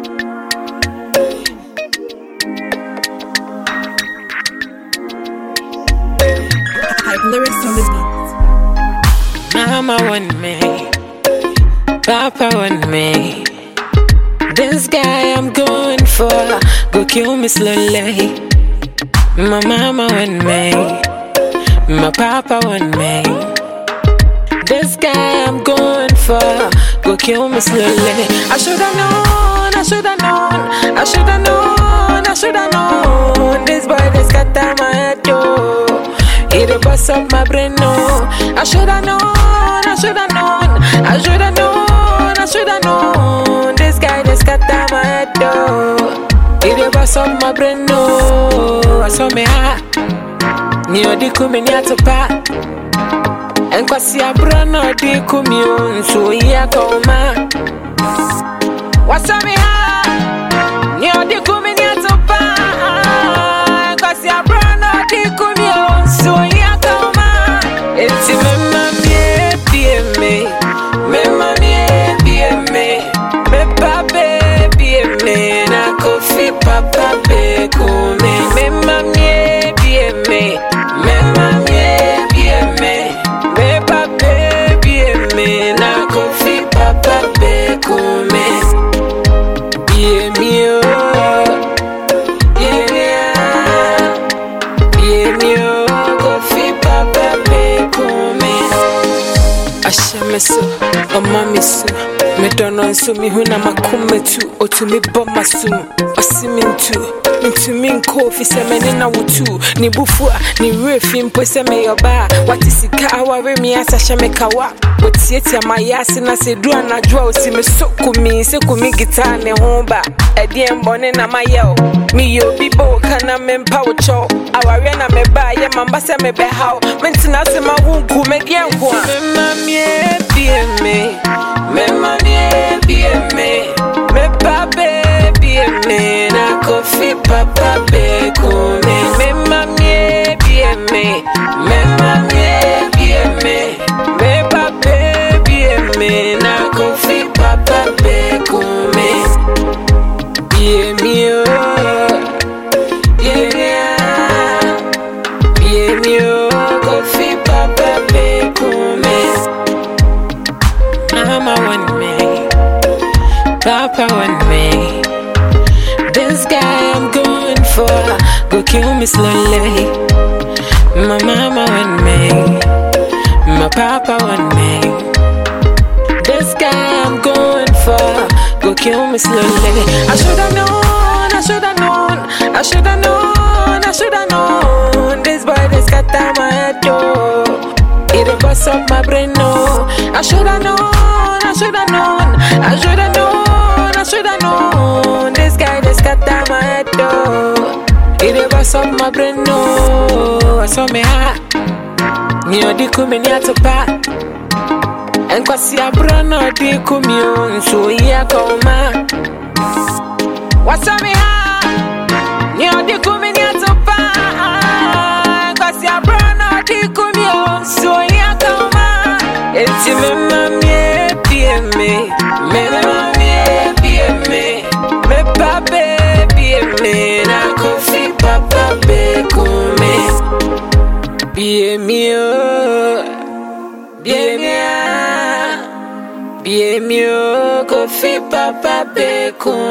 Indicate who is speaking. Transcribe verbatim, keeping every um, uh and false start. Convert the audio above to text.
Speaker 1: Lyrics on the beat.
Speaker 2: Mama want me, Papa want me. This guy I'm going for go kill me slowly. My mama want me, my papa want me. This guy I'm going for go kill me slowly. I shoulda known, I shoulda known, I shoulda known, I shoulda known. This boy just got down my head, yo. He the boss of my brain, no. I shoulda known, I shoulda known, I shoulda known, I shoulda known. This guy just got down my head, though. He the boss of my brain, no. I saw me ha, near the coming to pa. And kwasi abro no di kumyo, so yeah koma. What's up me ha, near the coming to pa. And kwasi abro no di kumyo, so yeah koma. It's me mami be me, me mami be me, me papa be me, na kofi papa be kume. Me mami be me, me mami be me, me papa be me, na kofi papa be kume. Be me oh, be me ah, be me oh, kofi papa be kume. Ashe me so, o mami so. Me don't know so me huna makume tu o to me bomba soon o simin tu into me coffee se me na wutu ni bufua ni refi mpo se me yoba wati sika aware mi asasha me kawa wotietia mayasi na se dua na dua o si me sokumi se kumi guitar ne homba edien bone na mayeo mi yo bibo kana me mpa wo cho aware na me ba ye mamba se me be how mentina se ma wunku me die nko a me mamie be me me mamie be me me papa be me na kofi papa be kume. Me mamie be me, me mamie be me, me papa be me na kofi papa be kume. Be me oh, be me ah, be me oh, kofi papa be kume. Mama want me, Papa want me. This guy I'm going for go kill me slowly. My mama want me, my papa want me. This guy I'm going for go kill me slowly. I shoulda known, I shoulda known, I shoulda known, I shoulda known. This boy just got down my head, yo. He the boss of my brain, no. I shoulda known, I shoulda known, I shoulda known, I shoulda known. This guy just got down my head, though. He the boss of my brain, no. I saw me ha, near the coming to pa. And kwasi abro no di kumyo, so yeah koma. What's up me ha, near the coming to pa. And kwasi abro no di kumyo, so yeah koma. It's me mami be me, me mami be me, me papa be me, na kofi papa be kume. Be me oh, be me ah, be me oh, kofi papa be kume.